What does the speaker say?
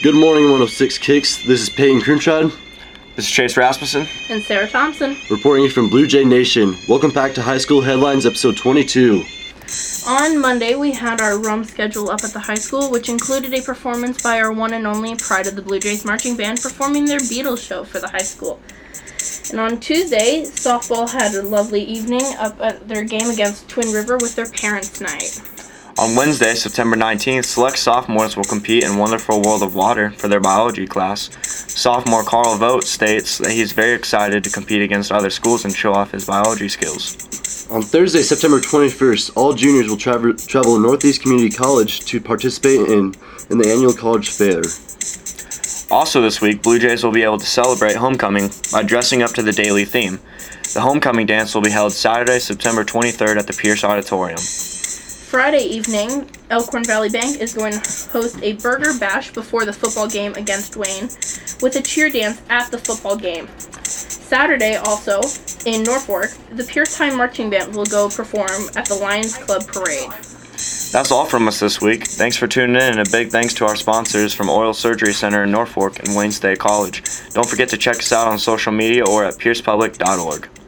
Good morning, 106 Kicks. This is Peyton Crenshaw. This is Chase Rasmussen. And Sarah Thompson. Reporting you from Blue Jay Nation. Welcome back to High School Headlines, episode 22. On Monday, we had our RUM schedule up at the high school, which included a performance by our one and only Pride of the Blue Jays marching band performing their Beatles show for the high school. And on Tuesday, softball had a lovely evening up at their game against Twin River with their parents' night. On Wednesday, September 19th, select sophomores will compete in Wonderful World of Water for their biology class. Sophomore Carl Vogt states that he's very excited to compete against other schools and show off his biology skills. On Thursday, September 21st, all juniors will travel to Northeast Community College to participate in the annual college fair. Also this week, Blue Jays will be able to celebrate homecoming by dressing up to the daily theme. The homecoming dance will be held Saturday, September 23rd at the Pierce Auditorium. Friday evening, Elkhorn Valley Bank is going to host a burger bash before the football game against Wayne with a cheer dance at the football game. Saturday, also, in Norfolk, the Pierce High Marching Band will go perform at the Lions Club Parade. That's all from us this week. Thanks for tuning in, and a big thanks to our sponsors from Oil Surgery Center in Norfolk and Wayne State College. Don't forget to check us out on social media or at piercepublic.org.